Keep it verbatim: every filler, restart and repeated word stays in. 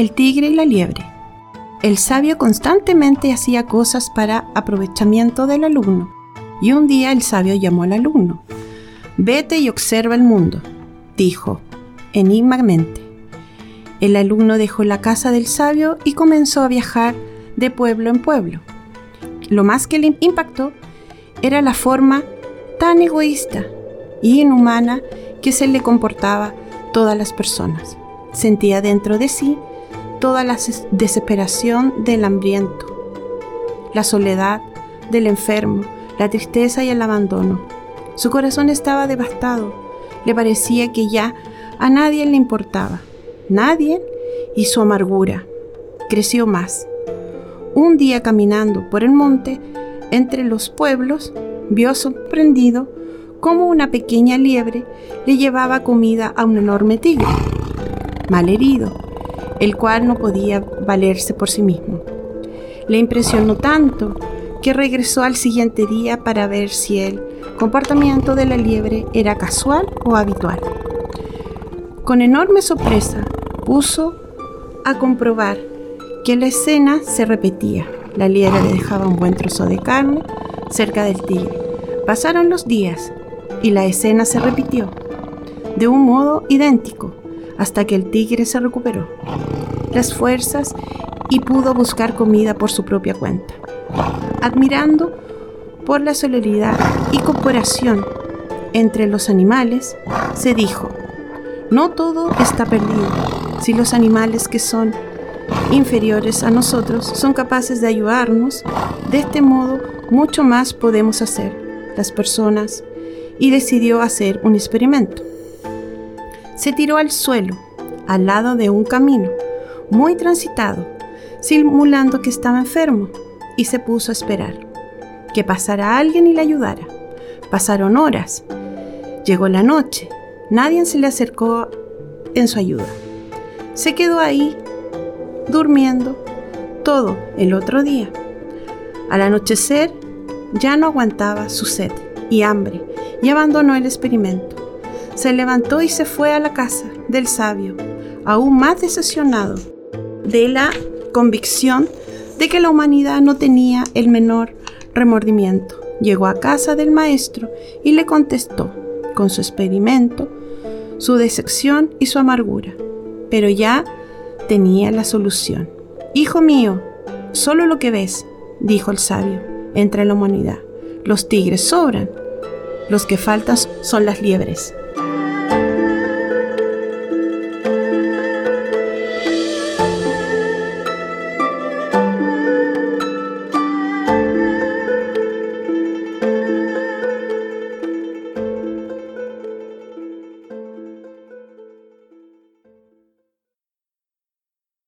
El tigre y la liebre. El sabio constantemente hacía cosas para aprovechamiento del alumno, y un día el sabio llamó al alumno. «Vete y observa el mundo», dijo, enigmamente. El alumno dejó la casa del sabio y comenzó a viajar de pueblo en pueblo. Lo más que le impactó era la forma tan egoísta y inhumana que se le comportaba todas las personas. Sentía dentro de sí toda la desesperación del hambriento, la soledad del enfermo, la tristeza y el abandono. Su corazón estaba devastado. Le parecía que ya a nadie le importaba. Nadie, y su amargura creció más. Un día, caminando por el monte entre los pueblos, vio sorprendido cómo una pequeña liebre le llevaba comida a un enorme tigre, malherido, el cual no podía valerse por sí mismo. Le impresionó tanto que regresó al siguiente día para ver si el comportamiento de la liebre era casual o habitual. Con enorme sorpresa, puso a comprobar que la escena se repetía. La liebre le dejaba un buen trozo de carne cerca del tigre. Pasaron los días y la escena se repitió de un modo idéntico hasta que el tigre se recuperó las fuerzas y pudo buscar comida por su propia cuenta. Admirando por la solidaridad y cooperación entre los animales, se dijo: no todo está perdido. Si los animales que son inferiores a nosotros son capaces de ayudarnos, de este modo mucho más podemos hacer las personas, y decidió hacer un experimento. Se tiró al suelo, al lado de un camino muy transitado, simulando que estaba enfermo, y se puso a esperar que pasara alguien y le ayudara. Pasaron horas. Llegó la noche. Nadie se le acercó en su ayuda. Se quedó ahí, durmiendo, todo el otro día. Al anochecer, ya no aguantaba su sed y hambre y abandonó el experimento. Se levantó y se fue a la casa del sabio, aún más decepcionado de la convicción de que la humanidad no tenía el menor remordimiento. Llegó a casa del maestro y le contestó con su experimento, su decepción y su amargura, pero ya tenía la solución. «Hijo mío, solo lo que ves», dijo el sabio, «entre la humanidad. Los tigres sobran, los que faltan son las liebres».